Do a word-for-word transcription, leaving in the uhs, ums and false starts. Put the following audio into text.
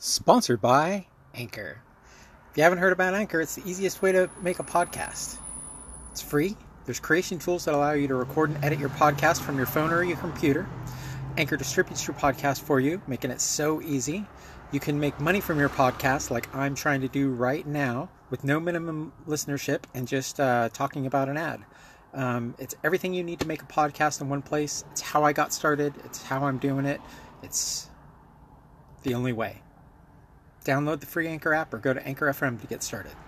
Sponsored by Anchor. If you haven't heard about Anchor, it's the easiest way to make a podcast. It's free. There's creation tools that allow you to record and edit your podcast from your phone or your computer. Anchor distributes your podcast for you, making it so easy. You can make money from your podcast like I'm trying to do right now with no minimum listenership and just uh, talking about an ad. Um, it's everything you need to make a podcast in one place. It's how I got started. It's how I'm doing it. It's the only way. Download the free Anchor app or go to Anchor F M to get started.